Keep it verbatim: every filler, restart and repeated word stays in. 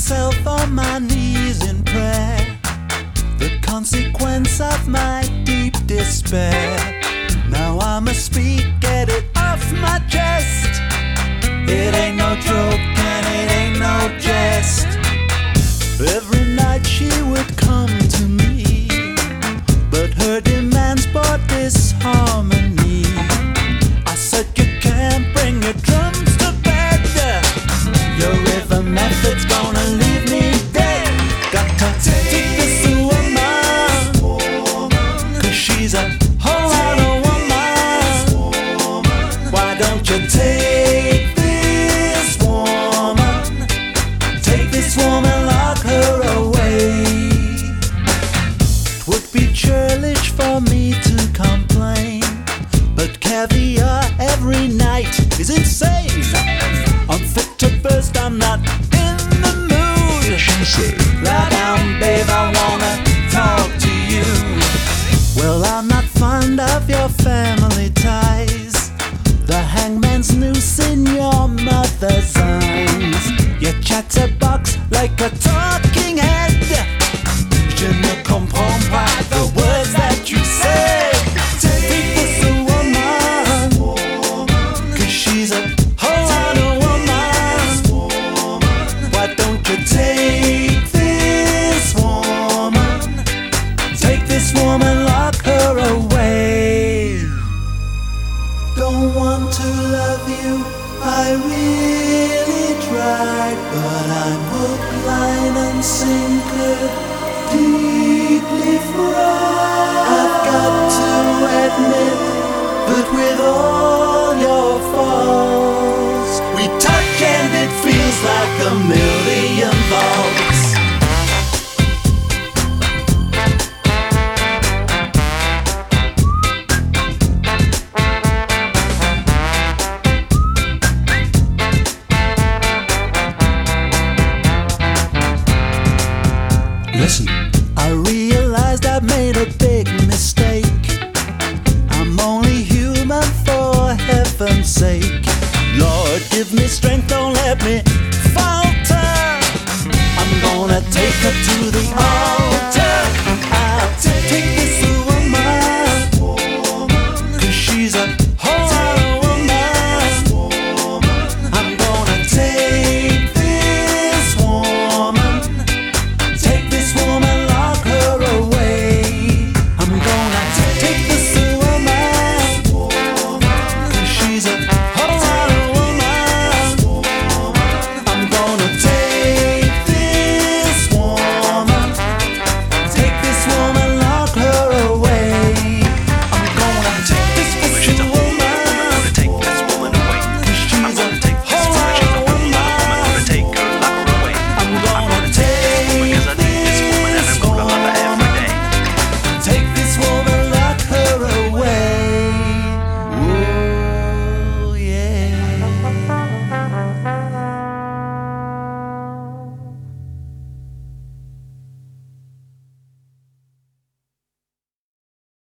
myself on my knees in prayer, the consequence of my deep despair. Now I must speak, get it off my chest. It ain't no joke and it ain't no jest. Every night she would come to me, but her demands brought disharmony. I said you can't bring your drums to bed, your rhythm method's gonna leave me dead. Got to take this woman, 'cause she's a whole lot of woman. Why don't you take this woman, take this woman, lock her away. It would be churlish for me to complain, but caviar every night is insane. Unfit to burst, I'm not in the mood. She said, lie down, babe, I wanna talk to you. Well, I'm not fond of your family ties, the hangman's noose in your mother's eyes. You chatterbox like a talking head. Je ne comprends pas the words that you said. Take this woman, 'cause she's a whole lot of woman. Why don't you take this woman, take this woman, lock her away. Don't want to love you, I really tried, but I'm hook, line and sinker, deeply fried. I've got to admit, but with all your faults, we touch and it feels like a million volts. listen, I realized I've made a big mistake. I'm only human, for heaven's sake. Lord, give me strength, oh